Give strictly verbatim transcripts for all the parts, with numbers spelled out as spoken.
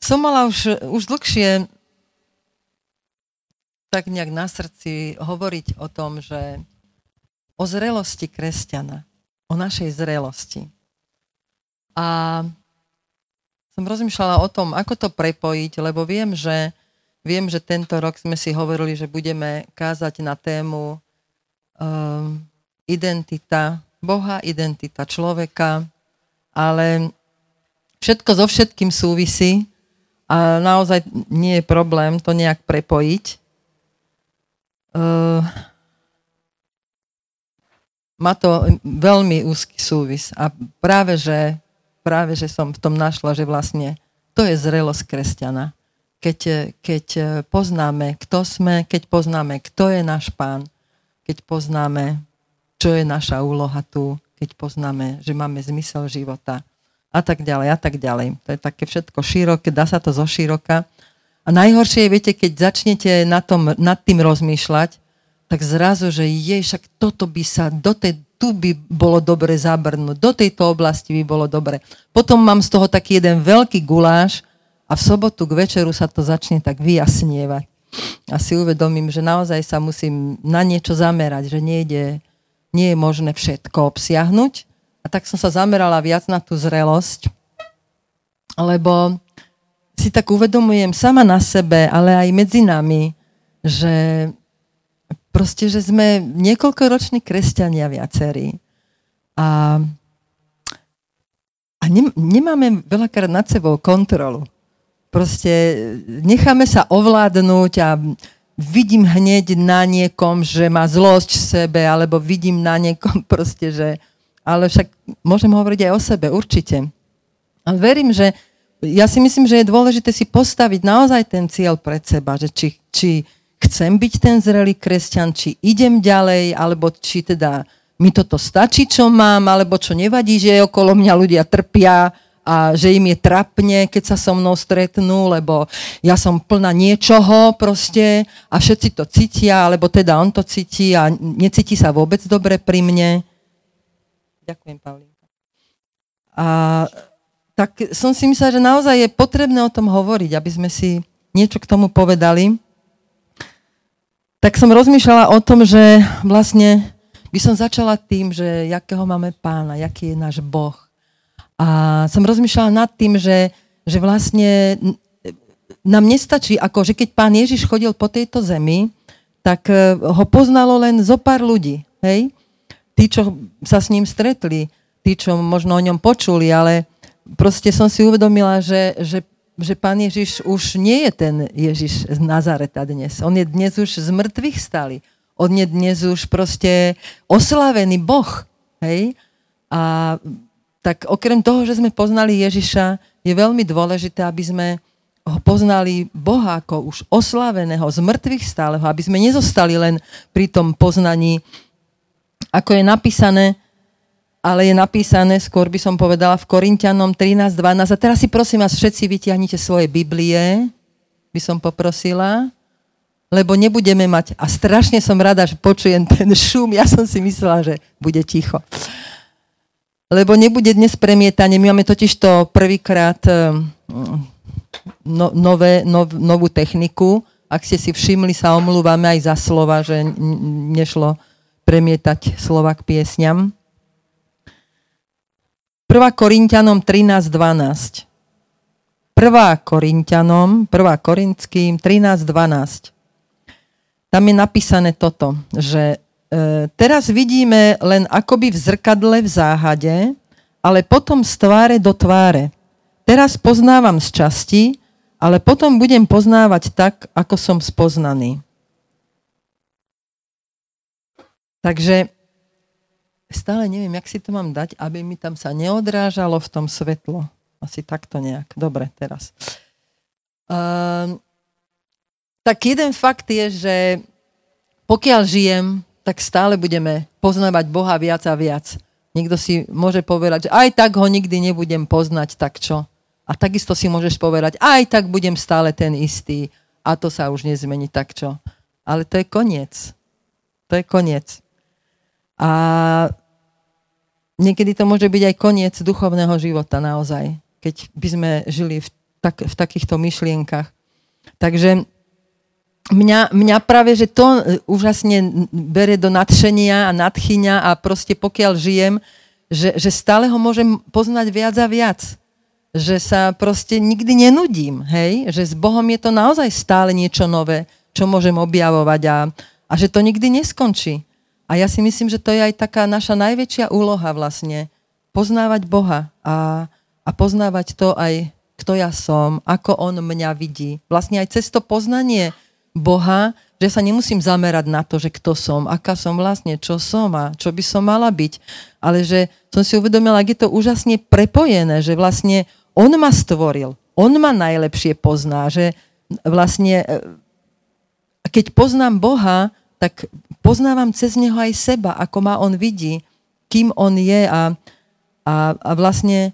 som mala už, už dlhšie tak nejak na srdci hovoriť o tom, že o zrelosti kresťana, o našej zrelosti. A som rozmýšľala o tom, ako to prepojiť, lebo viem, že, viem, že tento rok sme si hovorili, že budeme kázať na tému um, identita Boha, identita človeka, ale všetko so všetkým súvisí a naozaj nie je problém to nejak prepojiť. Uh, má to veľmi úzky súvis a práve že, práve, že som v tom našla, že vlastne to je zrelosť kresťana. Keď, keď poznáme, kto sme, keď poznáme, kto je náš Pán, keď poznáme, čo je naša úloha tu, keď poznáme, že máme zmysel života a tak ďalej, a tak ďalej. To je také všetko široké, dá sa to zo široka. A najhoršie je, viete, keď začnete na tom, nad tým rozmýšľať, tak zrazu, že jej, však toto by sa, do tej, tu by bolo dobre zabrnúť, do tejto oblasti by bolo dobre. Potom mám z toho taký jeden veľký guláš a v sobotu k večeru sa to začne tak vyjasnievať. A si uvedomím, že naozaj sa musím na niečo zamerať, že nejde, nie je možné všetko obsiahnuť. A tak som sa zamerala viac na tú zrelosť, lebo si tak uvedomujem sama na sebe, ale aj medzi nami, že proste, že sme niekoľkoroční kresťania viacerí. A, a ne, nemáme veľakrát nad sebou kontrolu. Proste necháme sa ovládnuť a vidím hneď na niekom, že má zlosť v sebe, alebo vidím na niekom proste, že... Ale však môžem hovoriť aj o sebe, určite. A verím, že ja si myslím, že je dôležité si postaviť naozaj ten cieľ pred seba, že či, či chcem byť ten zrelý kresťan, či idem ďalej, alebo či teda mi toto stačí, čo mám, alebo čo nevadí, že okolo mňa ľudia trpia a že im je trapne, keď sa so mnou stretnú, lebo ja som plná niečoho proste a všetci to cítia, alebo teda on to cíti a necíti sa vôbec dobre pri mne. Ďakujem, Paulinka. A tak som si myslela, že naozaj je potrebné o tom hovoriť, aby sme si niečo k tomu povedali. Tak som rozmýšľala o tom, že vlastne by som začala tým, že jakého máme Pána, jaký je náš Boh. A som rozmýšľala nad tým, že, že vlastne nám nestačí, ako že keď Pán Ježiš chodil po tejto zemi, tak ho poznalo len zo pár ľudí. Hej? Tí, čo sa s ním stretli, tí, čo možno o ňom počuli, ale proste som si uvedomila, že, že, že Pán Ježiš už nie je ten Ježiš z Nazareta dnes. On je dnes už z mŕtvych stali. On je dnes už proste oslavený Boh. Hej? A tak okrem toho, že sme poznali Ježiša, je veľmi dôležité, aby sme ho poznali Boha ako už oslaveného, z mŕtvych stáleho, aby sme nezostali len pri tom poznaní, ako je napísané, ale je napísané, skôr by som povedala, v Korinťanom trinásť dvanásť. A teraz si prosím vás všetci vytiahnite svoje Biblie, by som poprosila, lebo nebudeme mať, a strašne som rada, že počujem ten šum, ja som si myslela, že bude ticho. Lebo nebude dnes premietanie, my máme totiž to prvýkrát no, nové, nov, novú techniku. Ak ste si všimli, sa omlúvame aj za slova, že nešlo premietať slova k piesňam. prvá Korinťanom trinásť dvanásť. prvá Korinťanom, prvá Korinským trinásť dvanásť. Tam je napísané toto, že e, teraz vidíme len akoby v zrkadle v záhade, ale potom z tváre do tváre. Teraz poznávam z časti, ale potom budem poznávať tak, ako som spoznaný. Takže stále neviem, jak si to mám dať, aby mi tam sa neodrážalo v tom svetlo. Asi takto nejak. Dobre, teraz. Um, tak jeden fakt je, že pokiaľ žijem, tak stále budeme poznávať Boha viac a viac. Niekto si môže povedať, že aj tak ho nikdy nebudem poznať, tak čo? A takisto si môžeš povedať, aj tak budem stále ten istý a to sa už nezmení, tak čo? Ale to je koniec. To je koniec. A niekedy to môže byť aj koniec duchovného života naozaj. Keď by sme žili v tak, v takýchto myšlienkach. Takže mňa, mňa práve, že to úžasne berie do nadšenia a nadchyňa a proste pokiaľ žijem, že, že stále ho môžem poznať viac a viac. Že sa proste nikdy nenudím, hej? Že s Bohom je to naozaj stále niečo nové, čo môžem objavovať a, a že to nikdy neskončí. A ja si myslím, že to je aj taká naša najväčšia úloha vlastne. Poznávať Boha a, a poznávať to aj, kto ja som, ako on mňa vidí. Vlastne aj cez to poznanie Boha, že sa nemusím zamerať na to, že kto som, aká som vlastne, čo som a čo by som mala byť. Ale že som si uvedomila, ak je to úžasne prepojené, že vlastne on ma stvoril, on ma najlepšie pozná, že vlastne keď poznám Boha, tak poznávam cez neho aj seba, ako ma on vidí, kým on je a, a, a vlastne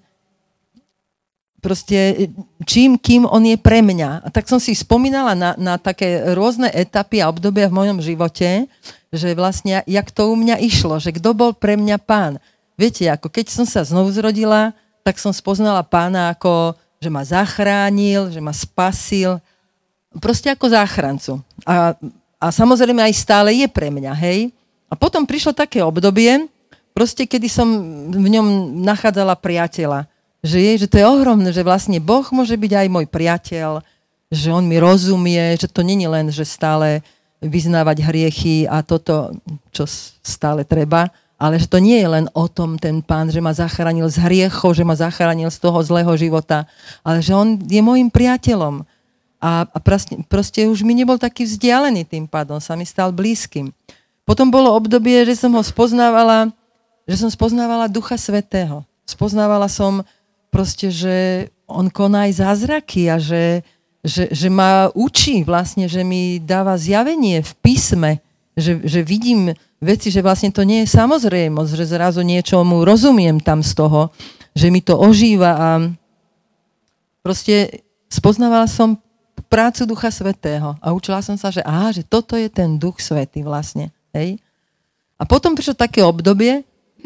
proste čím, kým on je pre mňa. A tak som si spomínala na, na také rôzne etapy a obdobia v mojom živote, že vlastne, jak to u mňa išlo, že kto bol pre mňa Pán. Viete, ako keď som sa znovu zrodila, tak som spoznala Pána ako, že ma zachránil, že ma spasil, proste ako záchrancu. A, a samozrejme aj stále je pre mňa, hej. A potom prišlo také obdobie, proste kedy som v ňom nachádzala priateľa. Že je, že to je ohromné, že vlastne Boh môže byť aj môj priateľ, že on mi rozumie, že to není len, že stále vyznávať hriechy a toto, čo stále treba, ale že to nie je len o tom ten Pán, že ma zachránil z hriechov, že ma zachránil z toho zlého života, ale že on je môjim priateľom. A, a proste, proste už mi nebol taký vzdialený tým pádom, sa mi stal blízkym. Potom bolo obdobie, že som ho spoznávala, že som spoznávala Ducha Svätého. Spoznávala som proste, že on koná aj zázraky a že, že, že ma učí vlastne, že mi dáva zjavenie v písme, že, že vidím veci, že vlastne to nie je samozrejmosť, že zrazu niečomu rozumiem tam z toho, že mi to ožíva a proste spoznávala som prácu Ducha Svätého a učila som sa, že aha, že toto je ten Duch Svätý vlastne, hej. A potom prišlo také obdobie,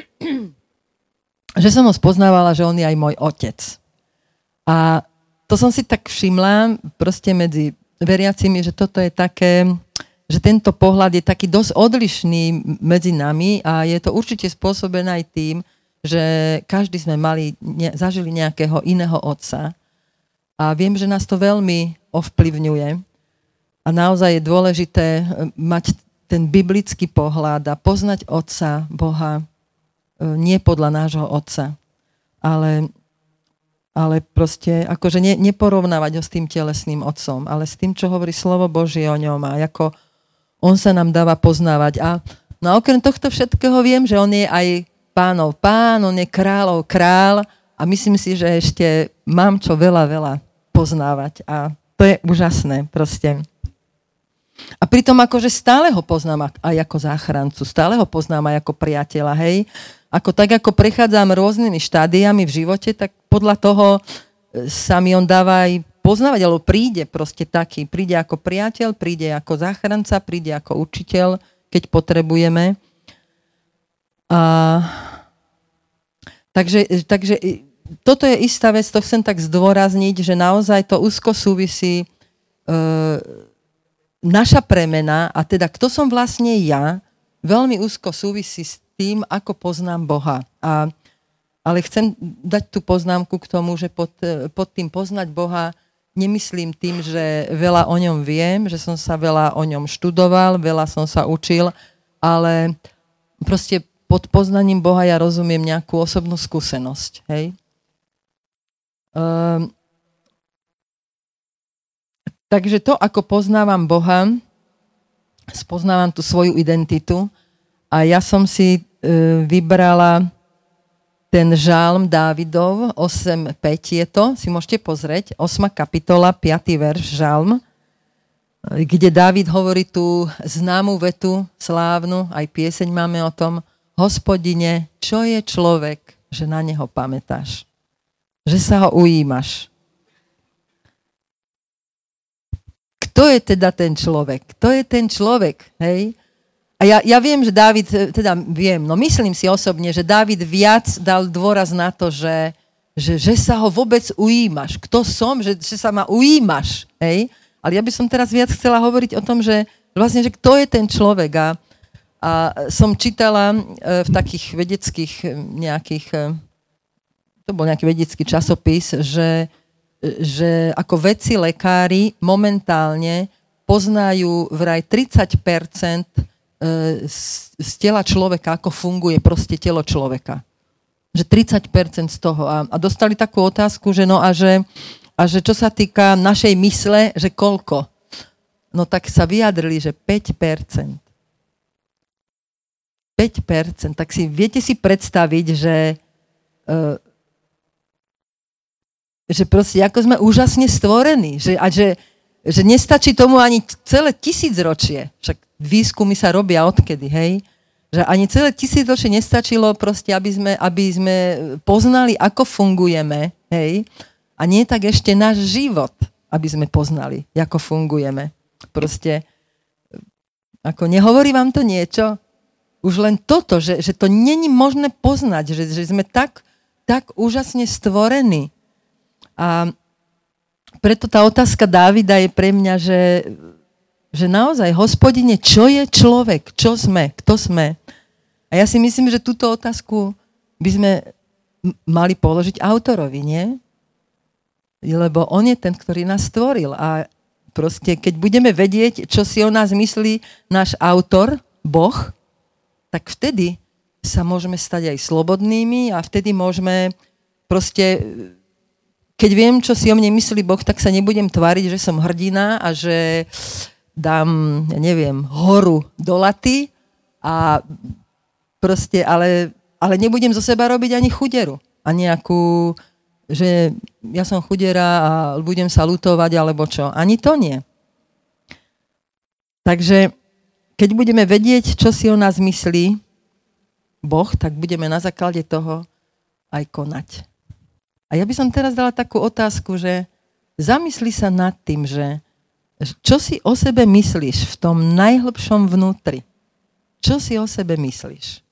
že som ho spoznávala, že on je aj môj otec. A to som si tak všimla proste medzi veriacimi, že toto je také, že tento pohľad je taký dosť odlišný medzi nami a je to určite spôsobené aj tým, že každý sme mali, ne, zažili nejakého iného otca a viem, že nás to veľmi ovplyvňuje a naozaj je dôležité mať ten biblický pohľad a poznať otca, Boha, nie podľa nášho otca, ale, ale proste akože ne, neporovnávať ho s tým telesným otcom, ale s tým, čo hovorí slovo Božie o ňom a ako on sa nám dáva poznávať. A no a okrem tohto všetkého viem, že on je aj pánov pán, on je kráľov král a myslím si, že ešte mám čo veľa, veľa poznávať a to je úžasné proste. A pritom akože stále ho poznám aj ako záchrancu, stále ho poznám aj ako priateľa, hej. Ako tak, ako prechádzam rôznymi štádiami v živote, tak podľa toho sa mi on dáva aj poznávať, alebo príde proste taký. Príde ako priateľ, príde ako záchranca, príde ako učiteľ, keď potrebujeme. A, takže, takže toto je istá vec, to chcem tak zdôrazniť, že naozaj to úzko súvisí e, naša premena, a teda kto som vlastne ja, veľmi úzko súvisí s tým, ako poznám Boha. A, ale chcem dať tú poznámku k tomu, že pod, pod tým poznať Boha nemyslím tým, že veľa o ňom viem, že som sa veľa o ňom študoval, veľa som sa učil, ale proste pod poznaním Boha ja rozumiem nejakú osobnú skúsenosť. Hej? Um, takže to, ako poznávam Boha, spoznávam tú svoju identitu a ja som si uh, vybrala ten žálm Dávidov, osem päť je to, si môžete pozrieť, ôsma kapitola, piaty verš, žálm, kde Dávid hovorí tú známu vetu, slávnu, aj pieseň máme o tom, Hospodine, čo je človek, že na neho pamätáš, že sa ho ujímaš. Kto je teda ten človek? Kto je ten človek, hej? A ja, ja viem, že Dávid, teda viem, no myslím si osobne, že Dávid viac dal dôraz na to, že, že, že sa ho vôbec ujímaš. Kto som, že, že sa ma ujímaš. Hej? Ale ja by som teraz viac chcela hovoriť o tom, že vlastne, že kto je ten človek. A, a som čítala v takých vedeckých nejakých, to bol nejaký vedecký časopis, že, že ako vedci lekári momentálne poznajú vraj tridsať percent z tela človeka, ako funguje proste telo človeka. Že tridsať percent z toho. A, a dostali takú otázku, že no a že, a že čo sa týka našej mysle, že koľko? No tak sa vyjadrili, že päť percent. päť percent. Tak si viete si predstaviť, že uh, že proste ako sme úžasne stvorení. Že, a že, že nestačí tomu ani celé tisícročie. Však výskumy sa robia odkedy, hej? Že ani celé tisícročie nestačilo proste, aby sme, aby sme poznali, ako fungujeme, hej? A nie tak ešte náš život, aby sme poznali, ako fungujeme. Proste, ako nehovorí vám to niečo? Už len toto, že, že to není možné poznať, že, že sme tak, tak úžasne stvorení. A preto tá otázka Dávida je pre mňa, že, že naozaj, Hospodine, čo je človek? Čo sme? Kto sme? A ja si myslím, že túto otázku by sme mali položiť autorovi, nie? Lebo on je ten, ktorý nás stvoril. A proste, keď budeme vedieť, čo si o nás myslí náš autor, Boh, tak vtedy sa môžeme stať aj slobodnými a vtedy môžeme proste... Keď viem, čo si o mne myslí Boh, tak sa nebudem tváriť, že som hrdina a že dám, ja neviem, horu do laty a proste, ale, ale nebudem zo seba robiť ani chuderu. A nejakú, že ja som chudera a budem sa ľutovať, alebo čo. Ani to nie. Takže keď budeme vedieť, čo si o nás myslí Boh, tak budeme na základe toho aj konať. A ja by som teraz dala takú otázku, že zamysli sa nad tým, že čo si o sebe myslíš v tom najhlbšom vnútri? Čo si o sebe myslíš?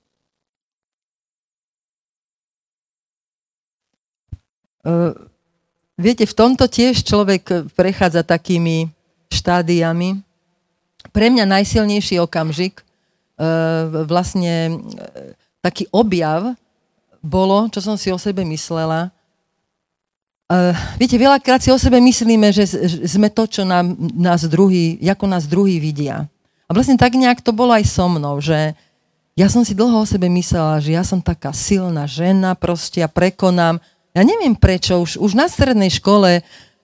Uh, viete, v tomto tiež človek prechádza takými štádiami. Pre mňa najsilnejší okamžik, uh, vlastne uh, taký objav bolo, čo som si o sebe myslela. Uh, viete, veľakrát si o sebe myslíme, že sme to, čo nám, nás druhý, ako nás druhý vidia. A vlastne tak nejak to bolo aj so mnou, že ja som si dlho o sebe myslela, že ja som taká silná žena proste a prekonám. Ja neviem prečo, už, už na strednej škole uh,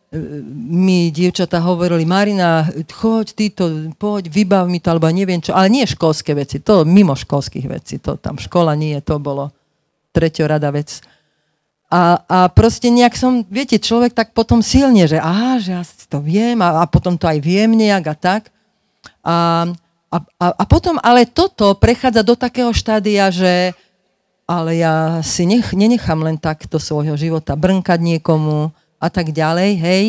mi dievčatá hovorili, Marina, choď týto, poď, vybav mi to, alebo neviem čo, ale nie školské veci, to mimo školských vecí, to tam škola nie, to bolo treťorada vec. A, a proste nejak som, viete, človek tak potom silne, že aha, že ja si to viem a, a potom to aj viem nejak a tak. A, a, a potom ale toto prechádza do takého štádia, že ale ja si nech, nenechám len takto svojho života brnkať niekomu a tak ďalej, hej.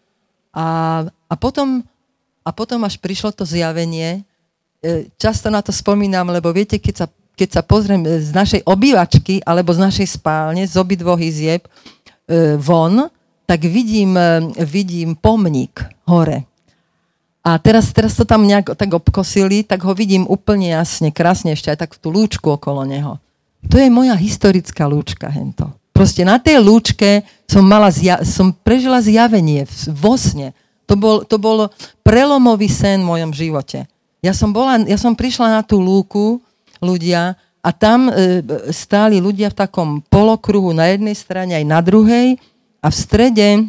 A, a, potom, a potom až prišlo to zjavenie. Často na to spomínam, lebo viete, keď sa keď sa pozriem z našej obývačky alebo z našej spálne, z obidvoch izieb e, von, tak vidím, e, vidím pomník hore. A teraz, teraz to tam nejak tak obkosili, tak ho vidím úplne jasne, krásne ešte aj tak tú lúčku okolo neho. To je moja historická lúčka, hento. Proste na tej lúčke som, mala zja- som prežila zjavenie vo sne. To bol, to bol prelomový sen v mojom živote. Ja som, bola, ja som prišla na tú lúku, ľudia, a tam e, stáli ľudia v takom polokruhu na jednej strane aj na druhej a v strede e,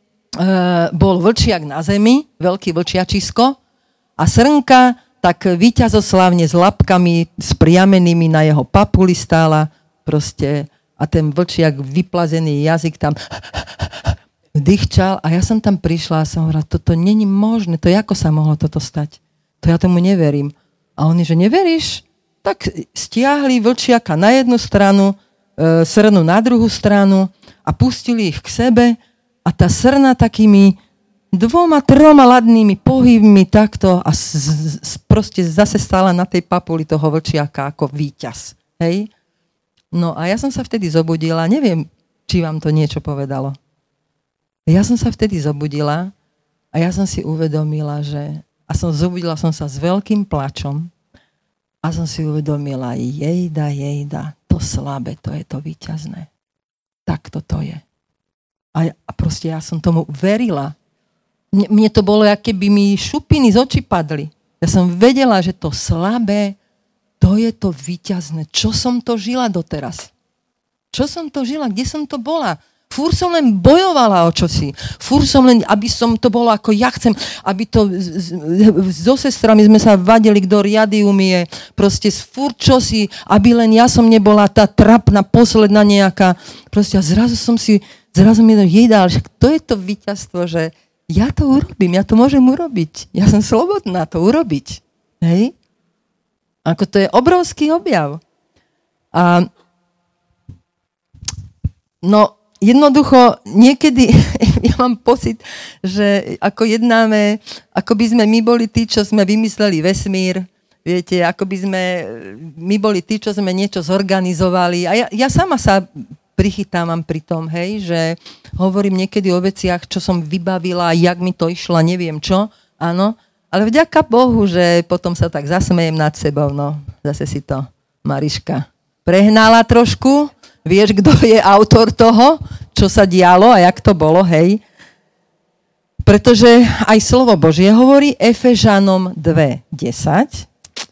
bol vlčiak na zemi, veľký vlčiačisko a srnka tak víťazoslavne s labkami spriamenými na jeho papuli stála proste a ten vlčiak vyplazený jazyk tam dýchčal a ja som tam prišla a som hovorila, toto není možné, to ako sa mohlo toto stať? To ja tomu neverím. A oni, že neveríš? Tak stiahli vlčiaka na jednu stranu, e, srnu na druhú stranu a pustili ich k sebe a tá srna takými dvoma, troma ladnými pohybmi takto a z, z, proste zase stála na tej papuli toho vlčiaka ako víťaz. Hej? No a ja som sa vtedy zobudila, neviem, či vám to niečo povedalo. Ja som sa vtedy zobudila a ja som si uvedomila, že... A som zobudila som sa s veľkým plačom a som si uvedomila, jejda, jejda, to slabé, to je to víťazné. Tak toto je. A, a proste ja som tomu verila. Mne, mne to bolo, aké by mi šupiny z očí padli. Ja som vedela, že to slabé, to je to víťazné. Čo som to žila doteraz? Čo som to žila? Kde som to bola? Fúr som len bojovala o čosi. Fúr som len, aby som to bolo ako ja chcem, aby to so sestrami sme sa vadili, kto riady umie. Proste fúr čosi, aby len ja som nebola tá trapná, posledná nejaká. Proste a zrazu som si, zrazu mi to jedal, že to je to víťazstvo, že ja to urobím, ja to môžem urobiť. Ja som slobodná to urobiť. Hej? Ako to je obrovský objav. A no, jednoducho, niekedy ja mám pocit, že ako jednáme, ako by sme my boli tí, čo sme vymysleli vesmír, viete, ako by sme my boli tí, čo sme niečo zorganizovali. A ja, ja sama sa prichytávam pri tom, hej, že hovorím niekedy o veciach, čo som vybavila, jak mi to išlo, neviem čo, áno. Ale vďaka Bohu, že potom sa tak zasmejem nad sebou, no, zase si to Mariška prehnala trošku. Vieš, kto je autor toho, čo sa dialo a jak to bolo, hej? Pretože aj slovo Božie hovorí Efežanom dva desať.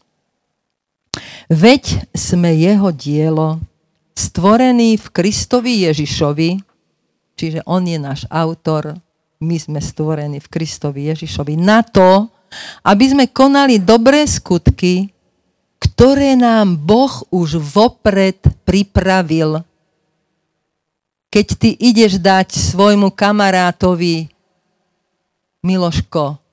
Veď sme jeho dielo, stvorený v Kristovi Ježišovi, čiže on je náš autor, my sme stvorení v Kristovi Ježišovi, na to, aby sme konali dobré skutky, ktoré nám Boh už vopred pripravil. Keď ty ideš dať svojmu kamarátovi, Miloško,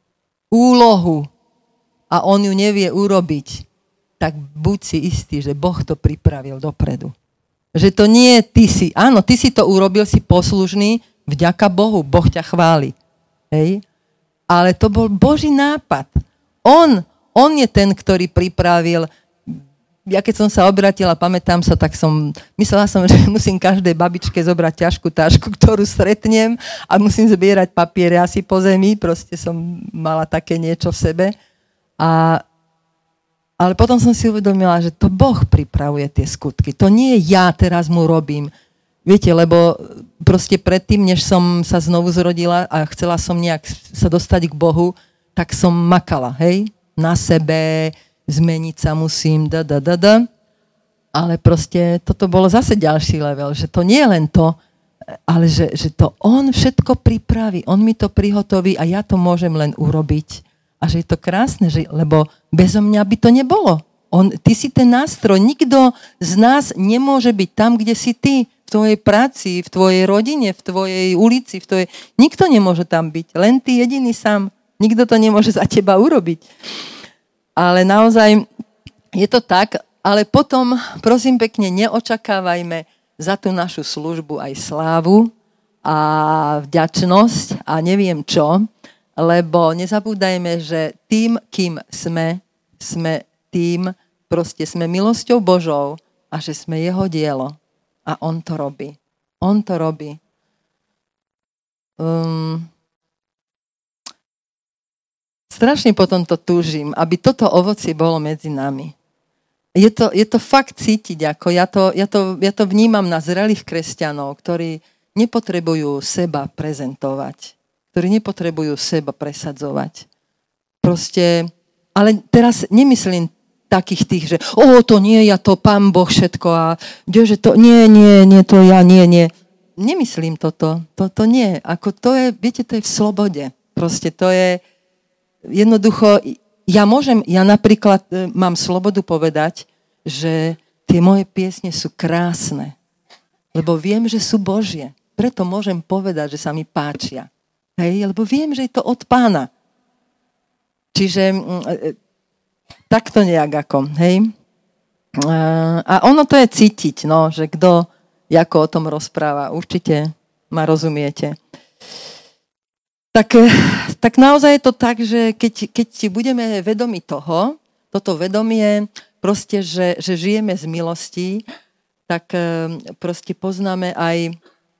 úlohu a on ju nevie urobiť, tak buď si istý, že Boh to pripravil dopredu. Že to nie ty si, áno, ty si to urobil, si poslušný, vďaka Bohu, Boh ťa chváli. Hej? Ale to bol Boží nápad. On On je ten, ktorý pripravil. Ja keď som sa obratila, pamätám sa, tak som, myslela som, že musím každej babičke zobrať ťažkú tášku, ktorú stretnem a musím zbierať papiere asi po zemi. Proste som mala také niečo v sebe. A, ale potom som si uvedomila, že to Boh pripravuje tie skutky. To nie ja teraz mu robím. Viete, lebo proste predtým, než som sa znovu zrodila a chcela som nejak sa dostať k Bohu, tak som makala, hej? Na sebe, zmeniť sa musím, da, da, da, da. Ale proste toto bolo zase ďalší level, že to nie je len to, ale že, že to on všetko pripraví, on mi to prihotoví a ja to môžem len urobiť. A že je to krásne, že, lebo bezo mňa by to nebolo. On, ty si ten nástroj, nikto z nás nemôže byť tam, kde si ty, v tvojej práci, v tvojej rodine, v tvojej ulici, v tvojej... Nikto nemôže tam byť, len ty jediný sám. Nikto to nemôže za teba urobiť. Ale naozaj je to tak, ale potom, prosím pekne, neočakávajme za tú našu službu aj slávu a vďačnosť a neviem čo, lebo nezabúdajme, že tým, kým sme, sme tým, proste sme milosťou Božou a že sme jeho dielo. A on to robí. On to robí. Um, Strašne potom to túžim, aby toto ovocie bolo medzi nami. Je to, je to fakt cítiť, ako ja to, ja, to, ja to vnímam na zrelých kresťanov, ktorí nepotrebujú seba prezentovať, ktorí nepotrebujú seba presadzovať. Proste, ale teraz nemyslím takých tých, že o, to nie, ja to Pán Boh všetko a že to nie, nie, nie, to ja, nie, nie. Nemyslím toto, toto nie. Ako to je, viete, to je v slobode. Proste to je jednoducho, ja môžem, ja napríklad e, mám slobodu povedať, že tie moje piesne sú krásne, lebo viem, že sú Božie. Preto môžem povedať, že sa mi páčia. Hej, lebo viem, že je to od Pána. Čiže e, takto nejak ako, hej. E, a ono to je cítiť, no, že kto, ako o tom rozpráva, určite ma rozumiete. Tak, tak naozaj je to tak, že keď, keď si budeme vedomi toho, toto vedomie, proste, že, že žijeme z milostí tak proste poznáme aj,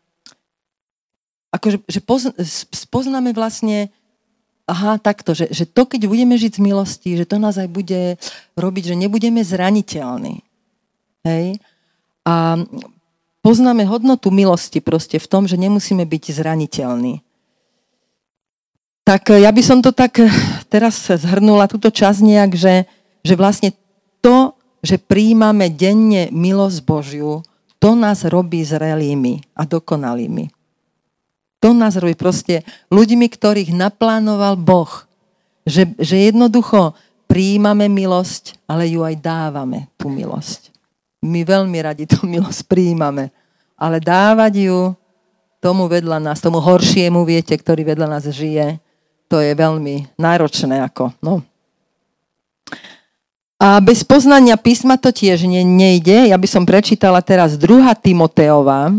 akože že pozn, poznáme vlastne, aha, takto, že, že to, keď budeme žiť z milosti, že to nás aj bude robiť, že nebudeme zraniteľní. Hej? A poznáme hodnotu milosti proste v tom, že nemusíme byť zraniteľní. Tak ja by som to tak teraz zhrnula, túto časť nejak, že, že vlastne to, že prijímame denne milosť Božiu, to nás robí zrelými a dokonalými. To nás robí proste ľuďmi, ktorých naplánoval Boh. Že, že jednoducho prijímame milosť, ale ju aj dávame, tú milosť. My veľmi radi tú milosť prijímame, ale dávať ju tomu vedľa nás, tomu horšiemu, viete, ktorý vedľa nás žije, to je veľmi náročné. Ako, no. A bez poznania písma to tiež ne, nejde. Ja by som prečítala teraz druhá Timoteova,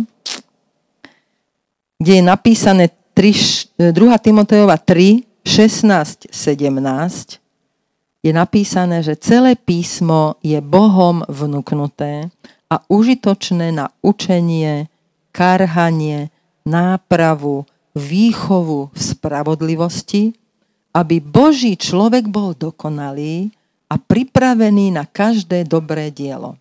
kde je napísané druhá Timoteova tri, šestnásť, sedemnásť. Je napísané, že celé písmo je Bohom vnuknuté a užitočné na učenie, karhanie, nápravu, výchovu v spravodlivosti, aby Boží človek bol dokonalý a pripravený na každé dobré dielo.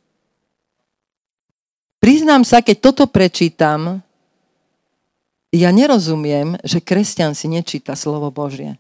Priznám sa, keď toto prečítam, ja nerozumiem, že kresťan si nečíta slovo Božie.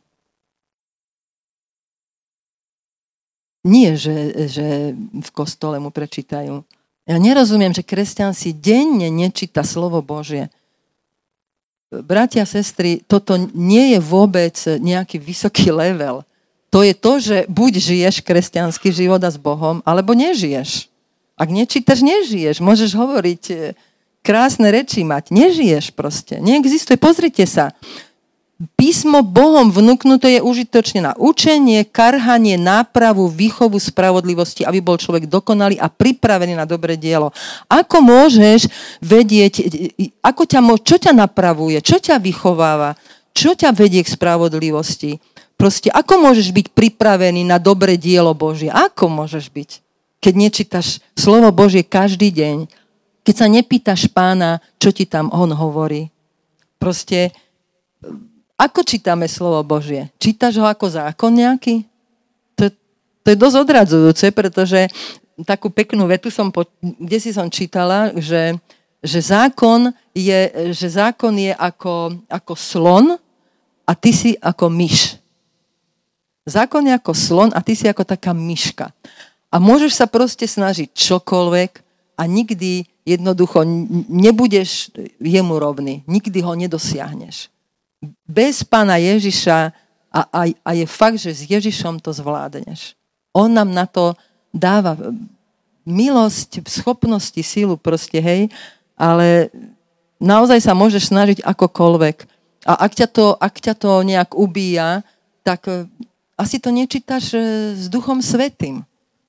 Nie, že, že v kostole mu prečítajú. Ja nerozumiem, že kresťan si denne nečíta slovo Božie. Bratia a sestry, toto nie je vôbec nejaký vysoký level. To je to, že buď žiješ kresťanský život a s Bohom, alebo nežiješ. Ak nečítaš, nežiješ. Môžeš hovoriť krásne reči mať. Nežiješ proste. Neexistuje. Pozrite sa. Písmo Bohom vnúknuté je užitočne na učenie, karhanie, nápravu, výchovu spravodlivosti, aby bol človek dokonalý a pripravený na dobré dielo. Ako môžeš vedieť, ako ťa, čo ťa napravuje, čo ťa vychováva, čo ťa vedie k spravodlivosti? Proste, ako môžeš byť pripravený na dobré dielo Božie? Ako môžeš byť, keď nečítaš slovo Božie každý deň, keď sa nepýtaš Pána, čo ti tam on hovorí? Proste, ako čítame slovo Božie? Čítaš ho ako zákon nejaký? To, to je dosť odradzujúce, pretože takú peknú vetu som, kde si som čítala, že, že, zákon, je, že zákon je ako, ako slon a ty si ako myš. Zákon je ako slon a ty si ako taká myška. A môžeš sa proste snažiť čokoľvek a nikdy jednoducho nebudeš jemu rovný. Nikdy ho nedosiahneš. Bez Pána Ježiša a, a, a je fakt, že s Ježišom to zvládneš. On nám na to dáva milosť, schopnosti, sílu proste, hej, ale naozaj sa môžeš snažiť akokoľvek. A ak ťa to, ak ťa to nejak ubíja, tak asi to nečítaš s Duchom Svätým.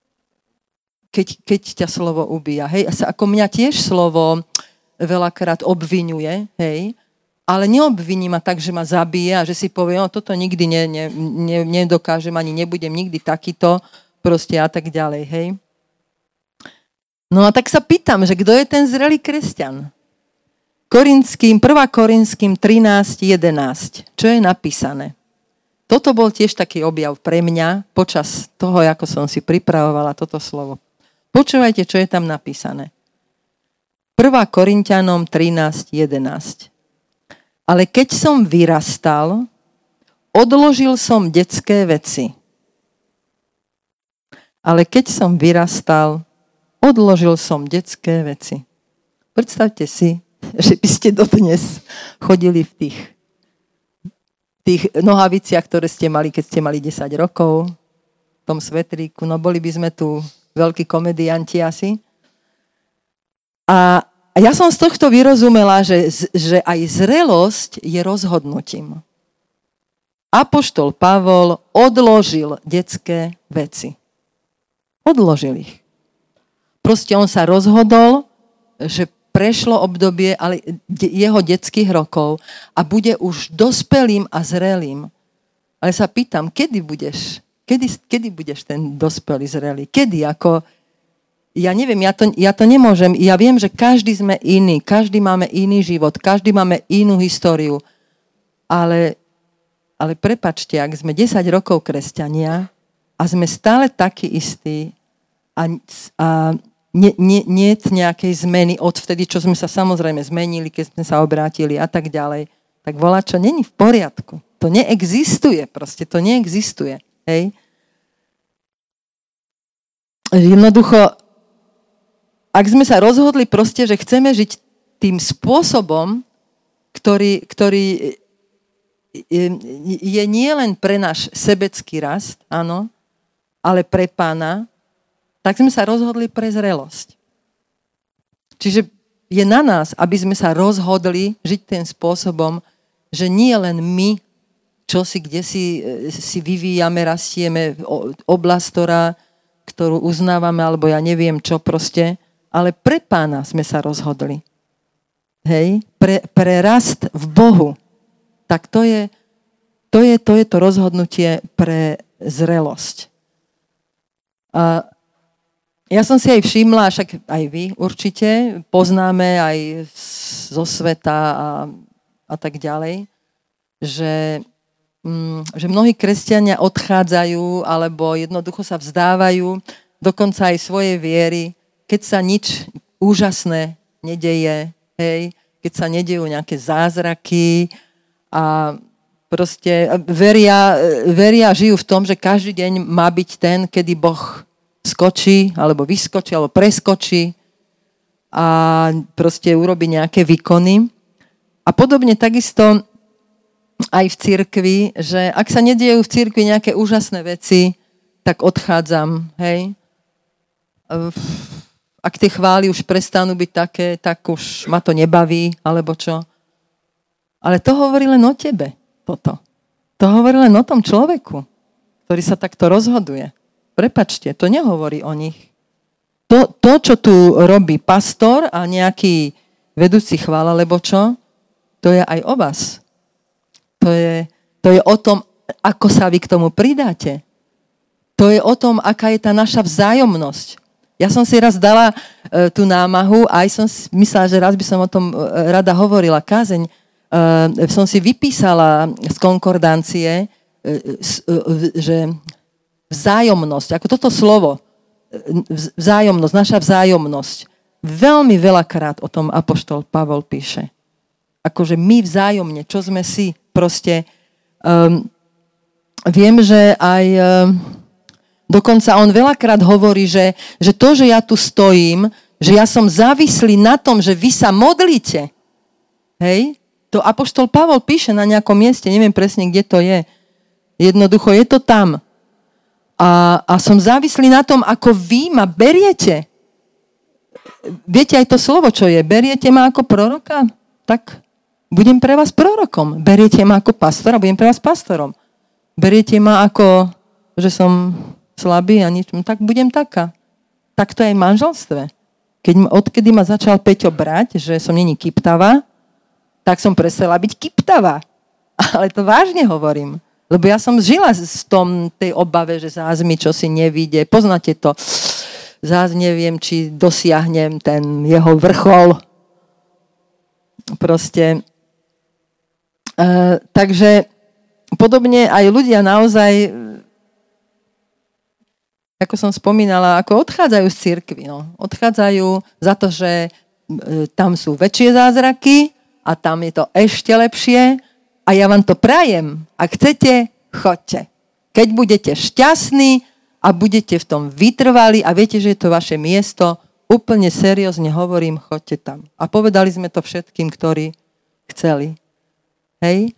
Keď, keď ťa slovo ubíja. Hej, ako mňa tiež slovo veľakrát obviňuje, hej, ale neobviní ma tak, že ma zabije a že si povie, no toto nikdy ne, ne, ne, nedokážem, ani nebudem nikdy takýto, proste a tak ďalej, hej. No a tak sa pýtam, že kto je ten zrelý kresťan? Korinským, prvá Korinským trinásť jedenásť. Čo je napísané? Toto bol tiež taký objav pre mňa počas toho, ako som si pripravovala toto slovo. Počúvajte, čo je tam napísané. prvá Korinťanom trinásť jedenásť. Ale keď som vyrastal, odložil som detské veci. Ale keď som vyrastal, odložil som detské veci. Predstavte si, že by ste dodnes chodili v tých, tých nohaviciach, ktoré ste mali, keď ste mali desať rokov, v tom svetríku. No boli by sme tu veľkí komedianti asi. A ja som z tohto vyrozumela, že, že aj zrelosť je rozhodnutím. Apoštol Pavol odložil detské veci. Odložil ich. Proste on sa rozhodol, že prešlo obdobie ale jeho detských rokov a bude už dospelým a zrelým. Ale sa pýtam, kedy budeš? Kedy, kedy budeš ten dospelý zrelý? Kedy? Ako, ja neviem, ja to, ja to nemôžem. Ja viem, že každý sme iný, každý máme iný život, každý máme inú históriu. Ale, ale prepáčte, ak sme desať rokov kresťania a sme stále takí istí a, a nie, nie, nie je nejakej zmeny od vtedy, čo sme sa samozrejme zmenili, keď sme sa obrátili a tak ďalej, tak voľačo není v poriadku. To neexistuje, proste to neexistuje. Hej? Jednoducho, ak sme sa rozhodli proste, že chceme žiť tým spôsobom, ktorý, ktorý je nie len pre náš sebecký rast, áno, ale pre Pána, tak sme sa rozhodli pre zrelosť. Čiže je na nás, aby sme sa rozhodli žiť tým spôsobom, že nie len my, čo si kde si, si vyvíjame, rastieme, oblasť, ktorá, ktorú uznávame, alebo ja neviem čo proste, ale pre Pána sme sa rozhodli. Hej? Pre, pre rast v Bohu. Tak to je, to je, to je to rozhodnutie pre zrelosť. A ja som si aj všimla, však aj vy určite, poznáme aj zo sveta a, a tak ďalej, že, mm, že mnohí kresťania odchádzajú alebo jednoducho sa vzdávajú dokonca aj svojej viery, keď sa nič úžasné nedeje, hej, keď sa nedejú nejaké zázraky a proste veria, veria, žijú v tom, že každý deň má byť ten, kedy Boh skočí, alebo vyskočí, alebo preskočí a proste urobí nejaké výkony. A podobne takisto aj v cirkvi, že ak sa nedejú v cirkvi nejaké úžasné veci, tak odchádzam, hej. Ak tie chvály už prestanú byť také, tak už ma to nebaví, alebo čo. Ale to hovorí len o tebe, toto. To hovorí len o tom človeku, ktorý sa takto rozhoduje. Prepačte, to nehovorí o nich. To, to, čo tu robí pastor a nejaký vedúci chvála, lebo čo, to je aj o vás. To je, to je o tom, ako sa vy k tomu pridáte. To je o tom, aká je tá naša vzájomnosť. Ja som si raz dala e, tú námahu a aj som myslela, že raz by som o tom e, rada hovorila. Kázeň e, som si vypísala z konkordancie, e, e, že vzájomnosť, ako toto slovo, vzájomnosť, naša vzájomnosť. Veľmi veľakrát o tom apoštol Pavol píše. Akože my vzájomne, čo sme si, proste um, viem, že aj um, dokonca on veľakrát hovorí, že, že to, že ja tu stojím, že ja som závislý na tom, že vy sa modlíte. Hej? To apoštol Pavol píše na nejakom mieste, neviem presne, kde to je. Jednoducho je to tam. A, a som závislý na tom, ako vy ma beriete. Viete aj to slovo, čo je? Beriete ma ako proroka? Tak budem pre vás prorokom. Beriete ma ako pastora? Budem pre vás pastorom. Beriete ma ako, že som slabý a nič, tak budem taká. Tak to je aj v manželstve. Keď, odkedy ma začal Peťo brať, že som není kyptavá, tak som prestala byť kyptavá. Ale to vážne hovorím. Lebo ja som žila v tom, tej obave, že zás mi čosi nevíde. Poznáte to. Zás neviem, či dosiahnem ten jeho vrchol. Proste. E, takže podobne aj ľudia naozaj, ako som spomínala, ako odchádzajú z cirkvi. No. Odchádzajú za to, že e, tam sú väčšie zázraky a tam je to ešte lepšie. A ja vám to prajem. Ak chcete, choďte. Keď budete šťastní a budete v tom vytrvali a viete, že je to vaše miesto, úplne seriózne hovorím, choďte tam. A povedali sme to všetkým, ktorí chceli. Hej?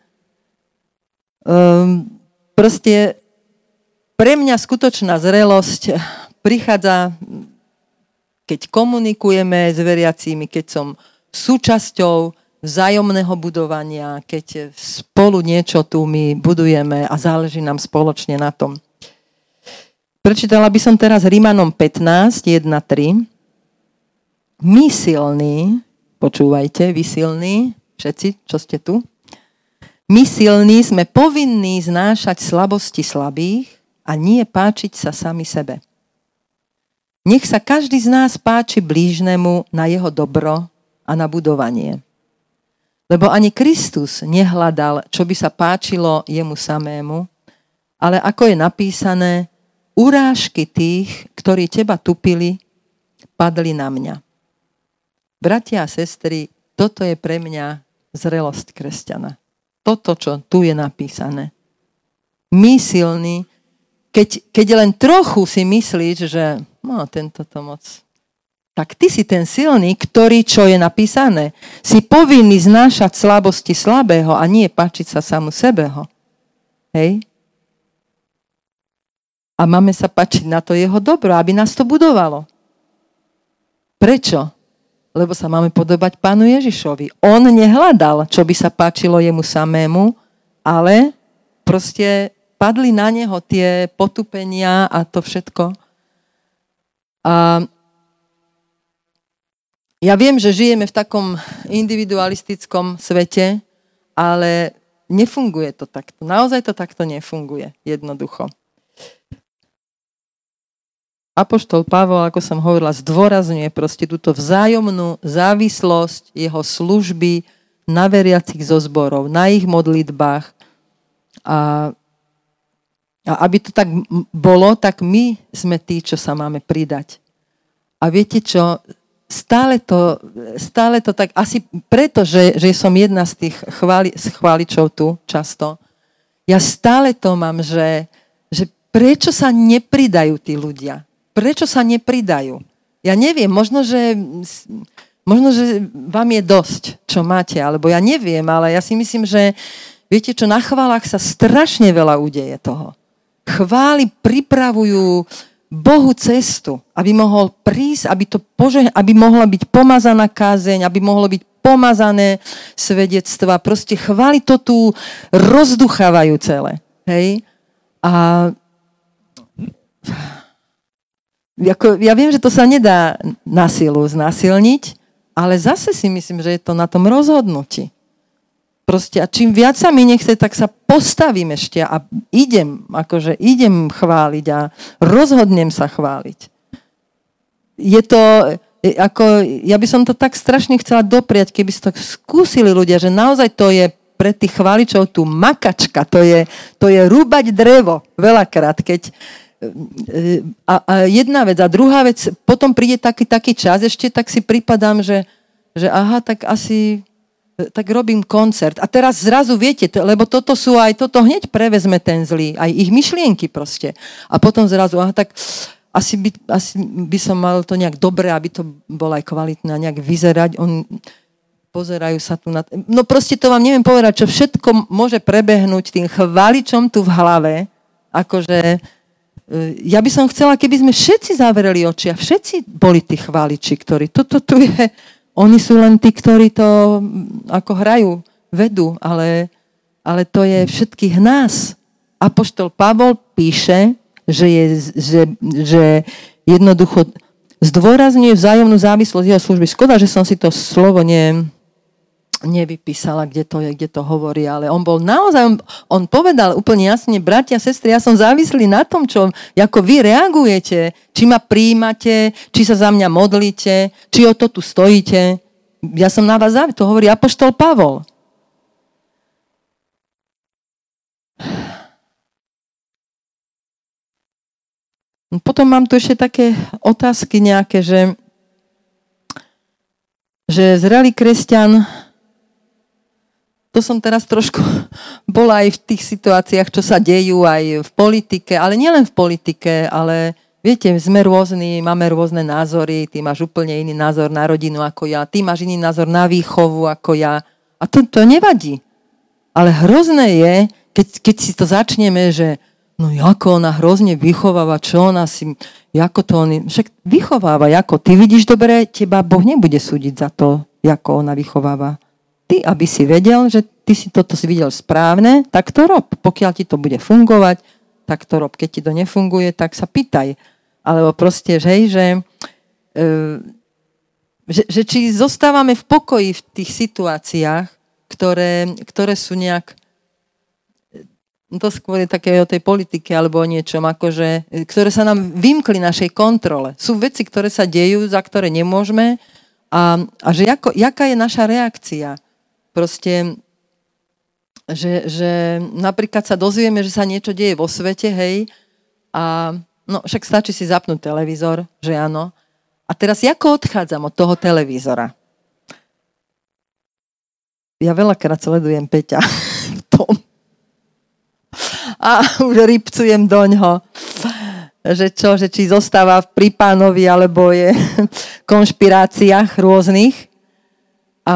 Um, proste pre mňa skutočná zrelosť prichádza, keď komunikujeme s veriacími, keď som súčasťou vzájomného budovania, keď spolu niečo tu my budujeme a záleží nám spoločne na tom. Prečítala by som teraz Rímanom pätnásť, jeden tri. My silní, počúvajte, vy silní, všetci, čo ste tu, my silní sme povinní znášať slabosti slabých a nie páčiť sa sami sebe. Nech sa každý z nás páči blížnemu na jeho dobro a na budovanie. Lebo ani Kristus nehľadal, čo by sa páčilo jemu samému, ale ako je napísané, urážky tých, ktorí teba tupili, padli na mňa. Bratia a sestry, toto je pre mňa zrelosť kresťana. Toto, čo tu je napísané. My silní, keď, keď len trochu si myslíš, že no, tento to moc... Tak ty si ten silný, ktorý, čo je napísané, si povinný znášať slabosti slabého a nie páčiť sa samu sebeho. Hej? A máme sa páčiť na to jeho dobro, aby nás to budovalo. Prečo? Lebo sa máme podobať Pánu Ježišovi. On nehľadal, čo by sa páčilo jemu samému, ale proste padli na neho tie potupenia a to všetko. A ja viem, že žijeme v takom individualistickom svete, ale nefunguje to takto. Naozaj to takto nefunguje. Jednoducho. Apoštol Pavol, ako som hovorila, zdôrazňuje proste túto vzájomnú závislosť jeho služby na veriacich zo zborov, na ich modlitbách. A, a aby to tak bolo, tak my sme tí, čo sa máme pridať. A viete čo, stále to, stále to tak, asi preto, že, že som jedna z tých chváli, z chváličov tu často, ja stále to mám, že, že prečo sa nepridajú tí ľudia? Prečo sa nepridajú? Ja neviem, možno, že možno, že vám je dosť, čo máte, alebo ja neviem, ale ja si myslím, že viete čo, na chválach sa strašne veľa udeje toho. Chvály pripravujú Bohu cestu, aby mohol prísť, aby, to pože- aby mohla byť pomazaná kázeň, aby mohlo byť pomazané svedectva. Proste chvály to tu rozduchávajú celé. Hej? A Jako, ja viem, že to sa nedá na silu znásilniť, ale zase si myslím, že je to na tom rozhodnutí. Proste a čím viac sa mi nechce, tak sa postavím ešte a idem, akože idem chváliť a rozhodnem sa chváliť. Je to, ako, ja by som to tak strašne chcela dopriať, keby si to skúsili ľudia, že naozaj to je pre tých chváličov tu makačka, to je, to je rúbať drevo veľakrát, keď A, a jedna vec. A druhá vec, potom príde taký, taký čas ešte, tak si pripadám, že, že aha, tak asi tak robím koncert. A teraz zrazu viete, to, lebo toto sú aj, toto hneď prevezme ten zlý, aj ich myšlienky proste. A potom zrazu, aha, tak asi by, asi by som mal to nejak dobre, aby to bolo aj kvalitné, nejak vyzerať. On, pozerajú sa tu na... No proste to vám neviem povedať, čo všetko môže prebehnúť tým chváličom tu v hlave, akože ja by som chcela, keby sme všetci zavreli oči a všetci boli tí chváliči, ktorí toto tu je. Oni sú len tí, ktorí to ako hrajú, vedú, ale, ale to je všetkých nás. Apoštol Pavol píše, že, je, že, že jednoducho zdôrazňuje vzájomnú závislosť jeho služby. Škoda, že som si to slovo ne... nevypísala, kde to je, kde to hovorí, ale on bol naozaj, on, on povedal úplne jasne, bratia, sestry, ja som závislý na tom, čo, ako vy reagujete, či ma prijímate, či sa za mňa modlíte, či o to tu stojíte. Ja som na vás závislý, to hovorí apoštol Pavol. Potom mám tu ešte také otázky nejaké, že, že zrelý kresťan. To som teraz trošku bola aj v tých situáciách, čo sa dejú aj v politike, ale nielen v politike, ale viete, sme rôzni, máme rôzne názory, ty máš úplne iný názor na rodinu ako ja, ty máš iný názor na výchovu ako ja. A to, to nevadí. Ale hrozné je, keď, keď si to začneme, že no ako ona hrozne vychováva, čo ona si, ako to on, však vychováva, ako ty vidíš dobre, teba Boh nebude súdiť za to, ako ona vychováva. Ty, aby si vedel, že ty si toto si videl správne, tak to rob. Pokiaľ ti to bude fungovať, tak to rob. Keď ti to nefunguje, tak sa pýtaj. Alebo proste, že, hej, že, e, že, že či zostávame v pokoji v tých situáciách, ktoré, ktoré sú nejak to skôr je také o tej politike alebo o niečom, akože, ktoré sa nám vymkli našej kontrole. Sú veci, ktoré sa dejú, za ktoré nemôžeme a, a že ako, jaká je naša reakcia. Proste, že, že napríklad sa dozvieme, že sa niečo deje vo svete, hej, a no však stačí si zapnúť televízor, že áno. A teraz ako odchádzam od toho televízora? Ja veľakrát sledujem Peťa v tom. A už rybcujem doňho, že čo, že či zostáva pri Pánovi, alebo je v konšpiráciách rôznych. A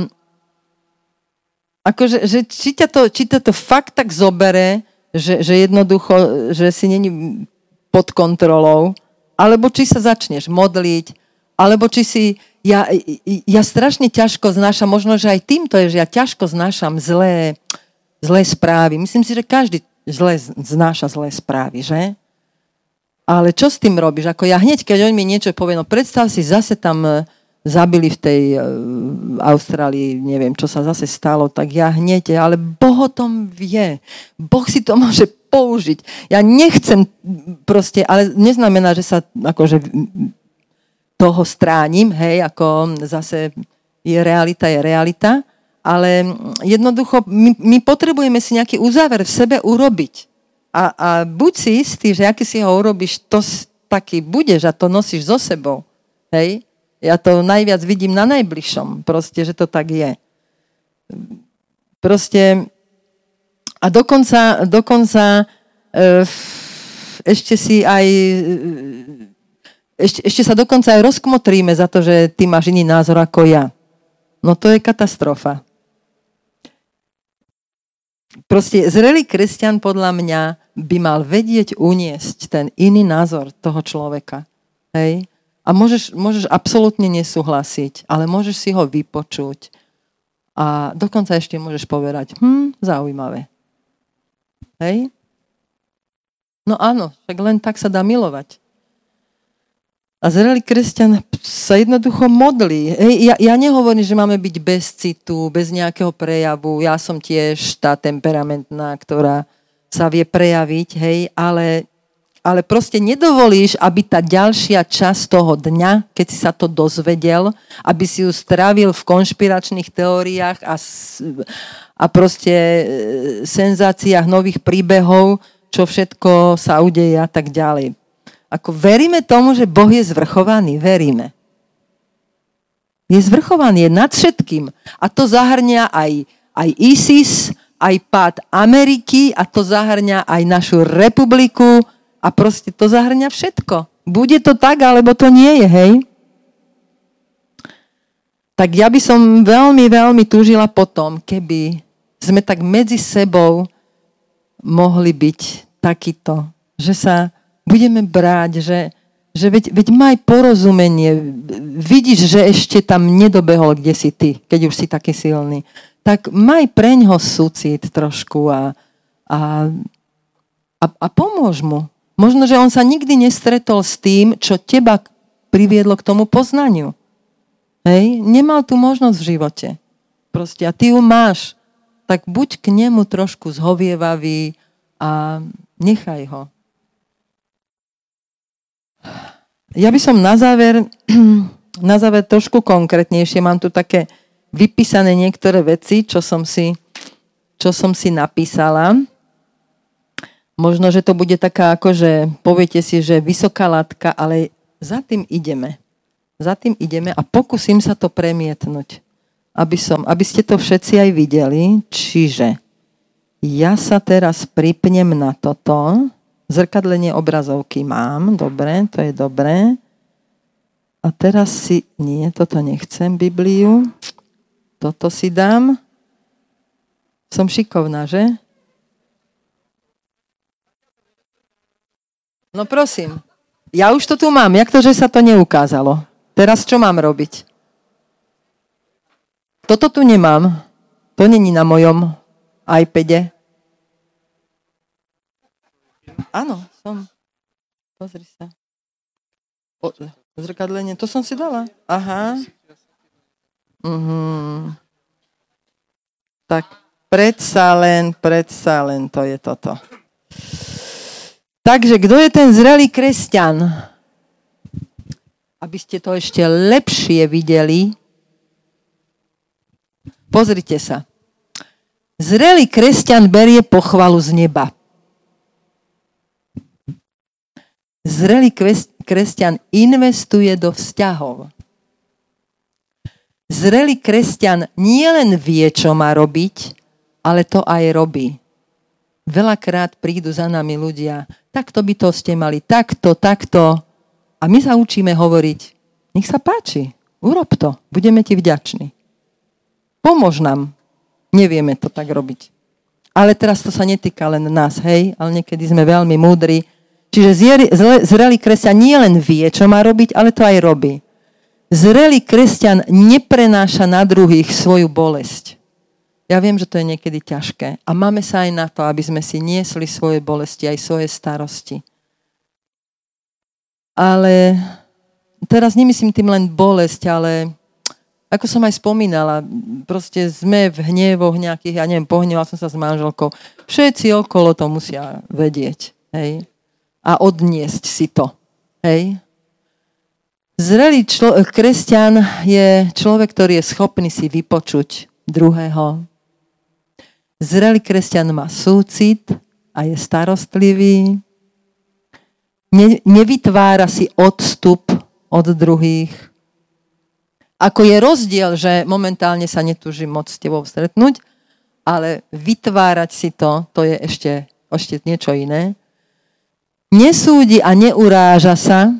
akože, že či ťa to, či ťa to fakt tak zobere, že, že jednoducho, že si není pod kontrolou, alebo či sa začneš modliť, alebo či si... Ja, ja strašne ťažko znášam, možno, že aj týmto je, že ja ťažko znášam zlé, zlé správy. Myslím si, že každý zlé znáša zlé správy, že? Ale čo s tým robíš? Ako ja hneď, keď on mi niečo povie, no predstav si, zase tam zabili v tej Austrálii, neviem, čo sa zase stalo, tak ja hneď, ale Boh o tom vie. Boh si to môže použiť. Ja nechcem proste, ale neznamená, že sa akože toho stránim, hej, ako zase je realita, je realita, ale jednoducho my, my potrebujeme si nejaký uzáver v sebe urobiť. A, a buď si istý, že aký si ho urobíš, to taký budeš a to nosíš so sebou. Hej? Ja to najviac vidím na najbližšom, proste, že to tak je. Proste a dokonca, dokonca e, ešte si aj Ešte, ešte sa dokonca aj rozkmotríme za to, že ty máš iný názor ako ja. No to je katastrofa. Proste zrelý kresťan podľa mňa by mal vedieť uniesť ten iný názor toho človeka. Hej? A môžeš, môžeš absolútne nesúhlasiť, ale môžeš si ho vypočuť. A dokonca ešte môžeš povedať, hm, zaujímavé. Hej? No áno, však len tak sa dá milovať. A zrelý kresťan sa jednoducho modlí. Hej, ja, ja nehovorím, že máme byť bez citu, bez nejakého prejavu. Ja som tiež tá temperamentná, ktorá sa vie prejaviť, hej, ale, ale proste nedovolíš, aby tá ďalšia časť toho dňa, keď si sa to dozvedel, aby si ju strávil v konšpiračných teóriách a, a proste senzáciách nových príbehov, čo všetko sa udeje a tak ďalej. Ako veríme tomu, že Boh je zvrchovaný? Veríme. Je zvrchovaný, je nad všetkým. A to zahrňa aj, aj ISIS, aj pád Ameriky a to zahrňa aj našu republiku a proste to zahrňa všetko. Bude to tak, alebo to nie je, hej? Tak ja by som veľmi, veľmi túžila potom, keby sme tak medzi sebou mohli byť takýto, že sa budeme bráť, že, že veď, veď maj porozumenie. Vidíš, že ešte tam nedobehol, kde si ty, keď už si taký silný. Tak maj preňho súcit trošku a, a, a, a pomôž mu. Možno, že on sa nikdy nestretol s tým, čo teba priviedlo k tomu poznaniu. Hej? Nemal tú možnosť v živote. Proste, a ty ju máš. Tak buď k nemu trošku zhovievavý a nechaj ho. Ja by som na záver, na záver trošku konkrétnejšie, mám tu také vypísané niektoré veci, čo som si, čo som si napísala. Možno, že to bude taká, akože poviete si, že vysoká látka, ale za tým ideme. Za tým ideme a pokúsim sa to premietnúť, aby, som, aby ste to všetci aj videli. Čiže ja sa teraz pripnem na toto. Zrkadlenie obrazovky mám, dobre, to je dobré. A teraz si, nie, toto nechcem, Bibliu. Toto si dám. Som šikovná, že? No prosím, ja už to tu mám, jak to, že sa to neukázalo? Teraz čo mám robiť? Toto tu nemám. To není na mojom iPade. Áno, som. Pozri sa. O, zrkadlenie, to som si dala. Aha. Uh-huh. Tak, predsa len, predsa len to je toto. Takže, kto je ten zrelý kresťan? Aby ste to ešte lepšie videli, pozrite sa. Zrelý kresťan berie pochvalu z neba. Zrelý kresťan investuje do vzťahov. Zrelý kresťan nielen vie, čo má robiť, ale to aj robí. Veľakrát prídu za nami ľudia, takto by to ste mali, takto, takto. A my sa učíme hovoriť, nech sa páči, urob to, budeme ti vďační. Pomôž nám. Nevieme to tak robiť. Ale teraz to sa netýka len nás, hej, ale niekedy sme veľmi múdri. Čiže zrelý kresťan nie len vie, čo má robiť, ale to aj robí. Zrelý kresťan neprenáša na druhých svoju bolesť. Ja viem, že to je niekedy ťažké. A máme sa aj na to, aby sme si niesli svoje bolesti, aj svoje starosti. Ale teraz nemyslím tým len bolesť, ale ako som aj spomínala, proste sme v hnevoch nejakých, ja neviem, pohnevala som sa s manželkou. Všetci okolo to musia vedieť, hej. A odniesť si to, hej. Zrelý člo- kresťan je človek, ktorý je schopný si vypočuť druhého. Zrelý kresťan má súcit a je starostlivý. Ne- nevytvára si odstup od druhých. Ako je rozdiel, že momentálne sa netúžim moc s tebou stretnúť, ale vytvárať si to, to je ešte, ešte niečo iné. Nesúdi a neuráža sa.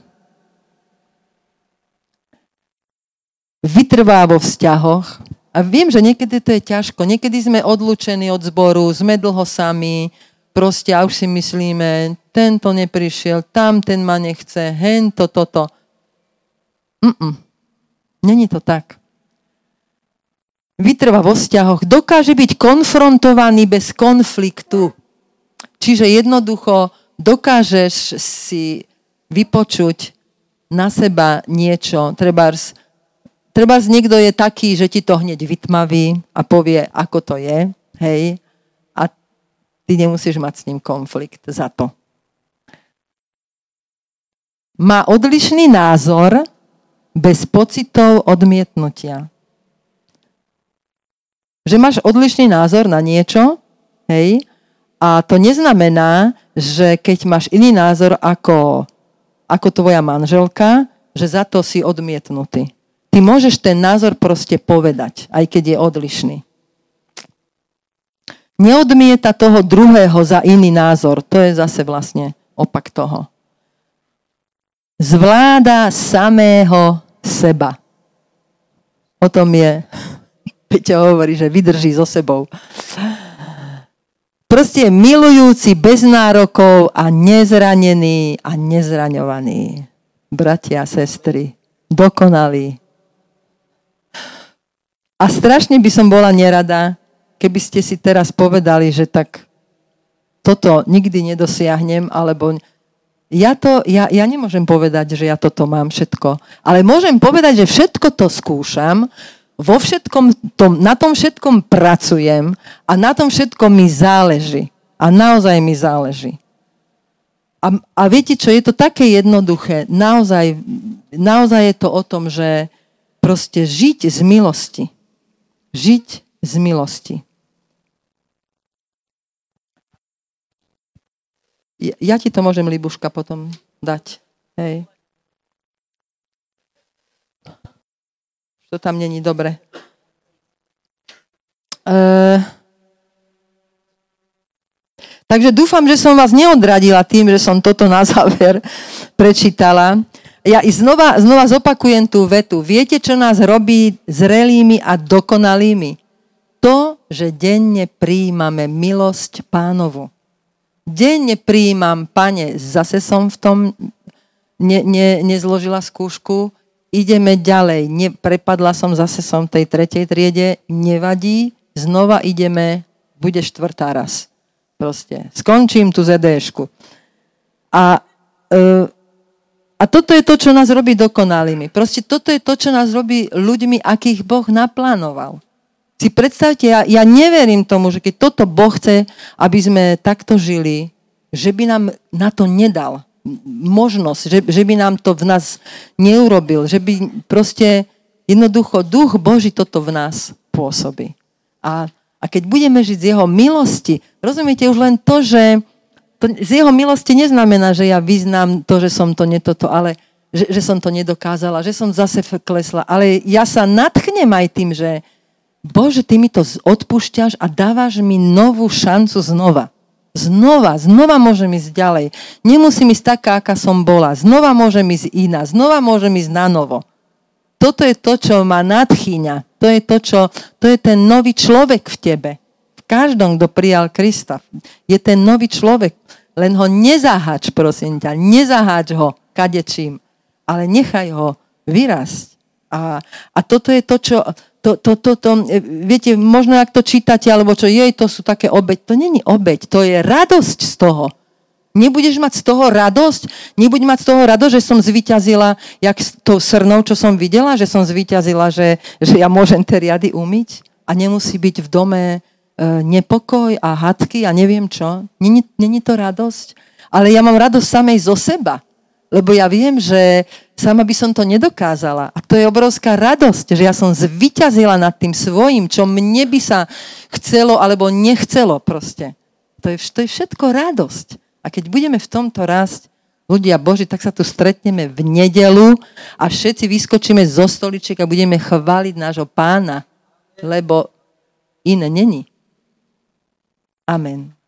Vytrvá vo vzťahoch. A viem, že niekedy to je ťažko. Niekedy sme odlúčení od zboru, sme dlho sami, proste a už si myslíme, tento neprišiel, tam ten ma nechce, hento, toto. Mm-mm. Není to tak. Vytrvá vo vzťahoch. Dokáže byť konfrontovaný bez konfliktu. Čiže jednoducho dokážeš si vypočuť na seba niečo. Trebárs, trebárs niekto je taký, že ti to hneď vytmaví a povie, ako to je. Hej. A ty nemusíš mať s ním konflikt za to. Má odlišný názor bez pocitov odmietnutia. Že máš odlišný názor na niečo, hej, a to neznamená, že keď máš iný názor ako, ako tvoja manželka, že za to si odmietnutý. Ty môžeš ten názor proste povedať, aj keď je odlišný. Neodmieta toho druhého za iný názor. To je zase vlastne opak toho. Zvláda samého seba. O tom je, Peťo hovorí, že vydrží so sebou. Proste milujúci, bez nárokov a nezranený a nezraňovaný. Bratia a sestry, dokonalí. A strašne by som bola nerada, keby ste si teraz povedali, že tak toto nikdy nedosiahnem, alebo ja, to, ja, ja nemôžem povedať, že ja toto mám všetko, ale môžem povedať, že všetko to skúšam, vo všetkom tom, na tom všetkom pracujem a na tom všetkom mi záleží. A naozaj mi záleží. A, a viete čo, je to také jednoduché. Naozaj, naozaj je to o tom, že proste žiť z milosti. Žiť z milosti. Ja, ja ti to môžem, Libuška, potom dať. Hej. To tam není dobre. E... Takže dúfam, že som vás neodradila tým, že som toto na záver prečítala. Ja i znova, znova zopakujem tú vetu. Viete, čo nás robí zrelými a dokonalými? To, že denne prijímame milosť Pánovu. Denne prijímam, Pane, zase som v tom ne, ne, nezložila skúšku, ideme ďalej. Ne, prepadla som, zase som v tej tretej triede, nevadí, znova ideme, bude štvrtá raz. Proste. Skončím tú zet déšku. A, e, a toto je to, čo nás robí dokonalými. Proste toto je to, čo nás robí ľuďmi, akých Boh naplánoval. Si predstavte, ja, ja neverím tomu, že keď toto Boh chce, aby sme takto žili, že by nám na to nedal možnosť, že, že by nám to v nás neurobil, že by proste jednoducho Duch Boží toto v nás pôsobí. A, a keď budeme žiť z jeho milosti, rozumiete, už len to, že to, z jeho milosti neznamená, že ja vyznám to, že som to netoto, ale že, že som to nedokázala, že som zase klesla, ale ja sa nadchnem aj tým, že Bože, ty mi to odpúšťaš a dávaš mi novú šancu znova. Znova, znova môžem ísť ďalej. Nemusím ísť taká, aká som bola. Znova môžem ísť iná. Znova môžem ísť na novo. Toto je to, čo ma nadchýňa. To je to, čo, to je ten nový človek v tebe. V každom, kto prijal Krista, je ten nový človek. Len ho nezaháč, prosím ťa. Nezaháč ho kadečím, ale nechaj ho vyrásť. A, a toto je to, čo... To, to, to, to, viete, možno ak to čítate, alebo čo, jej, to sú také obeť. To není obeť, to je radosť z toho. Nebudeš mať z toho radosť? Nebuď mať z toho radosť, že som zvíťazila, jak s tou srnou, čo som videla, že som zvíťazila, že, že ja môžem tie riady umyť a nemusí byť v dome e, nepokoj a hadky a neviem čo. Není, není to radosť? Ale ja mám radosť samej zo seba. Lebo ja viem, že sama by som to nedokázala. A to je obrovská radosť, že ja som zvíťazila nad tým svojím, čo mne by sa chcelo alebo nechcelo proste. To je, to je všetko radosť. A keď budeme v tomto rásť, ľudia Boží, tak sa tu stretneme v nedelu a všetci vyskočíme zo stoličiek a budeme chváliť nášho Pána, lebo iné není. Amen.